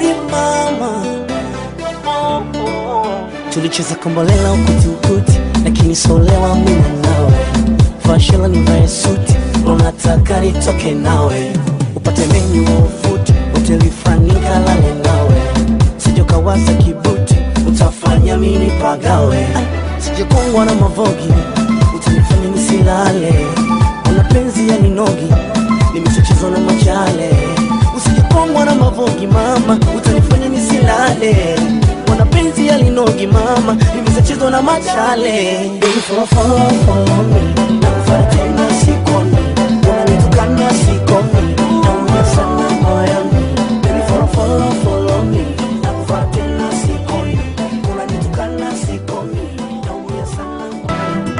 baby mama. Tulicheza kombolela ukuti ukuti, lakini solewa mimi nawe. Fashela nivae suti, unataka nitoke nawe. Upate menyu ufuti, hoteli fulani kalale nawe. Sije kawaza kibuti, utafanya mimi pagawe. Sije kongwa na mavogi, utanifanya nisilale. Una penzi ya ninogi, nimechezwa na machale. Usije kongwa na mavogi mama, utanifanya nisilale. Una penzi ya ninogi mama, nimechezwa na machale. Baby follow me, nakufuata tena sikoni. Unanitukana sikoni, naumia sana moyoni. Baby follow me, nakufuata tena sikoni. Unanitukana sikoni, naumia sana moyoni.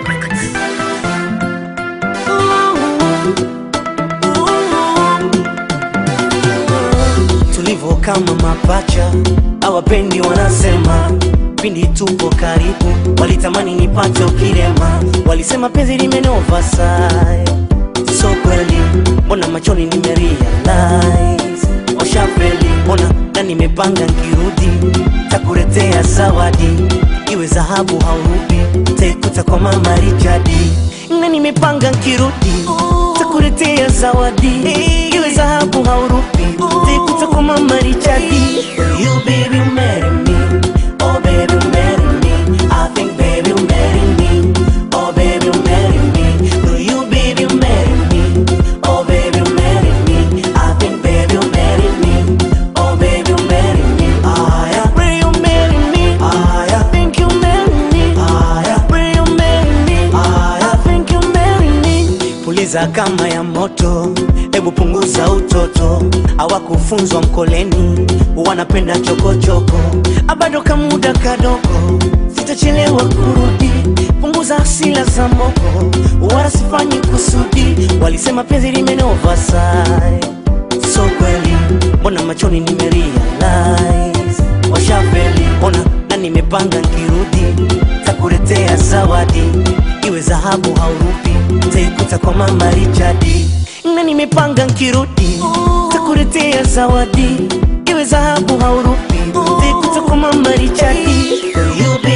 Tulivo kama mapacha, hawapendi wanasema. Pindi tupo karibu, walitamani nipate ukirema. Walisema penzi limenova sai, so kweli, mbona machoni nimerealize. Washafeli, mbona na nimepanga nikirudi takuletea zawadi. Iwe dhahabu haurubi, taikuta kwa mama Richardi. Na nimepanga nikirudi takuletea zawadi. Iwe dhahabu haurubi, taikuta kwa mama Richardi. You baby marry me, oh baby marry me. I think baby marry me, oh baby marry me. Will you baby marry me, oh baby marry me. I think baby marry me, oh baby marry me. Ah yeah, will you marry me? Ah yeah, think you marry me? Ah yeah, will you marry me? Ah yeah, think you marry me? Puliza kama ya moto, hebu punguza utoto. Hawakufunzwa mkoleni, wanapenda chokochoko. Abado kamuda kadogo, sitachelewa kurudi. Punguza hasila za moko, wala sifanyi kusudi. Walisema penzi limenova sai, so kweli, mbona machoni nimerealize. Washafeli, mbona na nimepanga nikirudi takuletea zawadi. Iwe dhahabu haurubi, taikuta kwa mama Richardi. Na nimepanga nikirudi takuletea zawadi. Iwe dhahabu haurubi, taikuta kwa mama Richardi.